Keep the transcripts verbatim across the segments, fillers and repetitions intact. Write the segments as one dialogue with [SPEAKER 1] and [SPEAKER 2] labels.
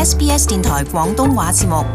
[SPEAKER 1] S B S 電台廣東話節目。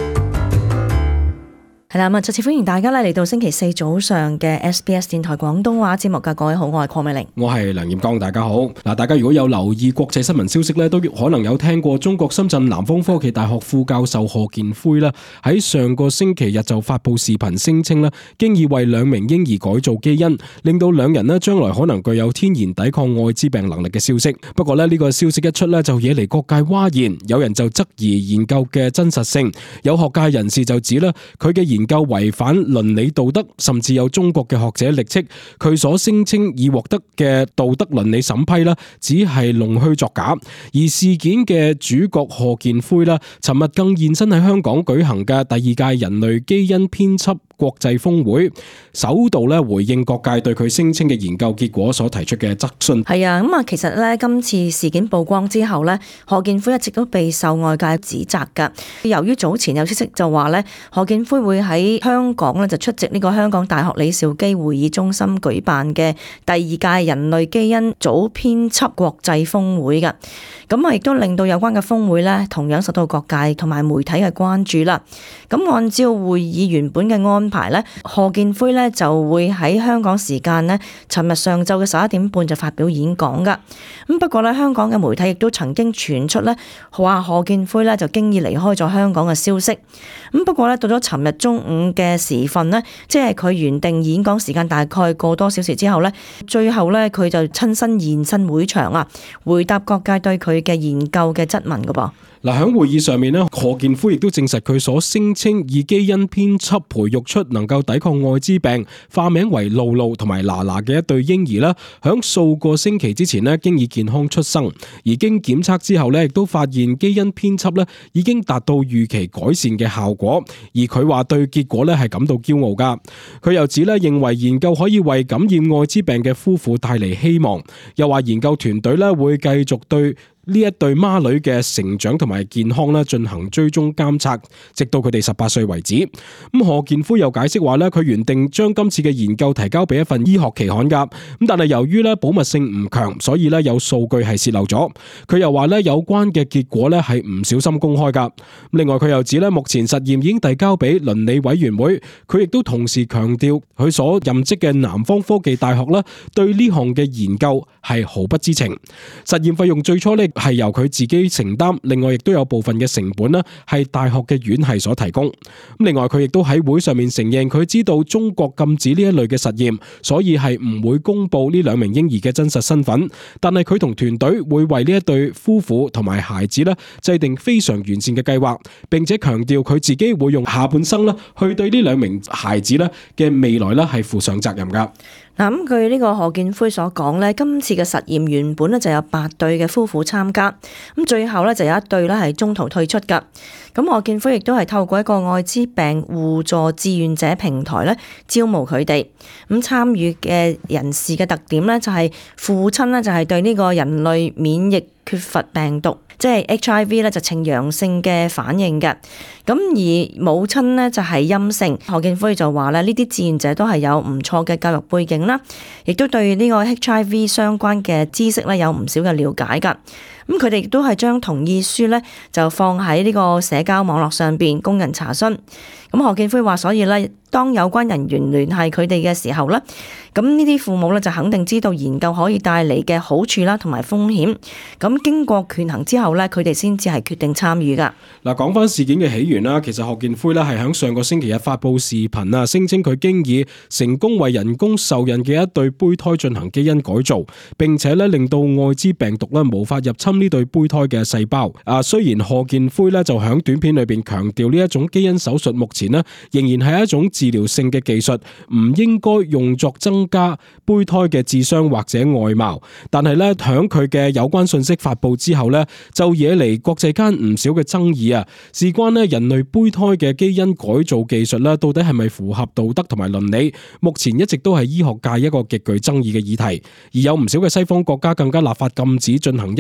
[SPEAKER 2] 係啦，咁啊，再次歡迎大家咧嚟到星期四早上嘅 S B S 電台廣東話節目嘅。各位好，我係鄺美玲，
[SPEAKER 3] 我係梁艷剛，大家好。嗱，大家如果有留意國際新聞消息咧，都可能有聽過中國深圳南方科技大學副教授賀建輝啦，喺上個星期日就發布視頻聲稱啦，經已為兩名嬰兒改造基因，令到兩人咧將來可能具有天然抵抗艾滋病能力嘅消息。不過咧，呢個消息一出咧，就惹嚟各界譁然，有人就質疑研究嘅真實性，有學界人士就指啦，佢嘅研研究違反倫理道德，甚至有中國嘅學者力斥佢所聲稱已獲得嘅道德倫理審批啦，只係弄虛作假。而事件嘅主角賀建輝啦，尋日更現身喺香港舉行嘅第二屆人類基因編輯國際峰會，首度咧回應各界對佢聲稱嘅研究結果所提出嘅質詢。
[SPEAKER 2] 係啊，咁啊，其實咧今次事件曝光之後咧，賀建輝一直都備受外界指責噶。由於早前有消息就話咧，賀建輝會喺香港咧就出席呢個香港大學李兆基會議中心舉辦嘅第二屆人類基因組編輯國際峰會噶。咁啊，亦都令到有關嘅峰會咧，同樣受到各界同埋媒體嘅關注啦。咁按照會議原本嘅安排咧，賀建輝咧就會喺香港時間咧，尋日上晝嘅十一點半就發表演講噶。咁不過咧，香港嘅媒體亦都曾經傳出咧，話賀建輝咧就經已離開咗香港嘅消息。咁不過咧，到咗尋日中午嘅時分咧，即係佢原定演講時間大概個多小時之後咧，最後咧佢就親身現身會場啊，回答各界對佢嘅研究嘅質問噶噃。
[SPEAKER 3] 嗱，喺會議上面咧，賀建輝亦都證實佢所聲稱以基因編輯培育出能夠抵抗艾滋病、化名為露露同埋娜娜嘅一對嬰兒啦，響數個星期之前咧經已健康出生，而經檢測之後咧，亦都發現基因編輯咧已經達到預期改善嘅效果，而佢話對結果咧係感到驕傲噶。佢又指咧認為研究可以為感染艾滋病嘅夫婦帶嚟希望，又話研究團隊咧會繼續對呢一對孖女嘅成長同埋健康咧進行追蹤監測，直到佢哋十八歲為止。咁賀建輝又解釋話咧，佢原定將今次嘅研究提交俾一份醫學期刊噶，咁但係由於咧保密性唔強，所以咧有數據係洩漏咗。佢又話咧有關嘅結果咧係唔小心公開噶。另外佢又指咧目前實驗已經遞交俾倫理委員會，佢亦都同時強調佢所任職嘅南方科技大學啦，對呢項嘅研究係毫不知情。實驗費用最初咧係由佢自己承擔，另外亦都有部分嘅成本啦，係大學嘅院系所提供。咁另外佢亦都喺會上面承認，佢知道中國禁止呢一類嘅實驗，所以係唔會公布呢兩名嬰兒嘅真實身份。但係佢同團隊會為呢一對夫婦同埋孩子咧制定非常完善嘅計劃，並且強調佢自己會用下半生咧去對呢兩名孩子咧嘅未來咧係負上責任噶。
[SPEAKER 2] 嗱，咁據呢個賀建輝所講咧，今次嘅實驗原本咧就有八對嘅夫婦參加，咁最後咧就有一對咧係中途退出噶。咁賀建輝亦都係透過一個艾滋病互助志願者平台咧招募佢哋。咁參與嘅人士嘅特點咧就係父親咧就係對呢個人類免疫缺乏病毒，即係 H I V 咧就呈陽性嘅反應嘅。咁而母親咧就係陰性。賀建輝就話咧，呢啲志願者都係有唔錯嘅教育背景啦，亦都對呢個 H I V 相關嘅知識咧有唔少嘅了解噶。咁佢哋亦都係將同意書咧就放喺呢個社交網絡上邊供人查詢。咁賀建輝話，所以咧當有關人員聯繫佢哋嘅時候咧，咁呢啲父母咧就肯定知道研究可以帶嚟嘅好處啦，同埋風險。咁經過權衡之後咧，佢哋先至係決定參與噶。
[SPEAKER 3] 嗱，講翻事件嘅起源啦，其實賀建輝咧係喺上個星期日發布視頻啊，聲稱佢經已成功為人工受孕嘅一對胚胎進行基因改造，並且咧令到艾滋病毒咧無法入侵呢對胚胎嘅細胞。啊，雖然賀建輝咧就喺短片裏邊強調呢一種基因手術目前咧仍然係一種治療性嘅技術，唔應該用作增加胚胎嘅智商或者外貌。但係咧響佢嘅有關信息發布之後咧，就惹嚟國際間唔少嘅爭議啊。事關咧人類胚胎嘅基因改造技術咧，到底係咪符合道德同埋倫理？目前一直都係醫學界一個極具爭議嘅議題。而有唔少嘅西方國家更加立法禁止進行一切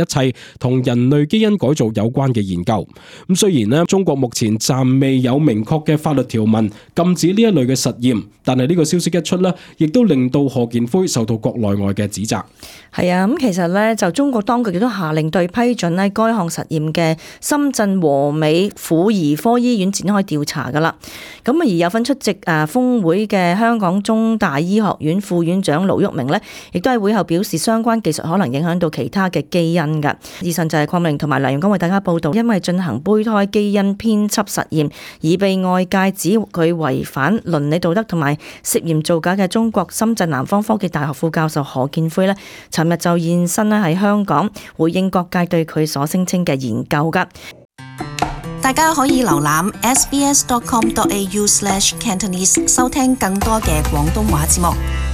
[SPEAKER 3] 同人類基因改造有關嘅研究。咁雖然呢，中國目前暫未有明確嘅法律條文禁止呢一類嘅實驗，但係呢個消息一出呢，亦都令到賀建奎受到國內外嘅指責。
[SPEAKER 2] 係啊，咁其實咧就中國當局亦都下令對批准咧該項實驗嘅深圳和美婦兒科醫院展開調查噶啦。咁而有份出席誒峰會嘅香港中大醫學院副院長盧煜明呢，亦都喺會後表示相關技術可能影響到其他嘅基因噶。以上就係鄺美玲同埋梁陽光為大家報道，因為進行胚胎基因編輯實驗而被外界指佢違反倫理道德同埋涉嫌造假嘅中國深圳南方科技大學副教授賀建奎呢，尋日就現身咧喺香港回應各界對佢所聲稱嘅研究噶。
[SPEAKER 1] 大家可以瀏覽 s b s dot com dot a u slash cantonese 收聽更多嘅廣東話節目。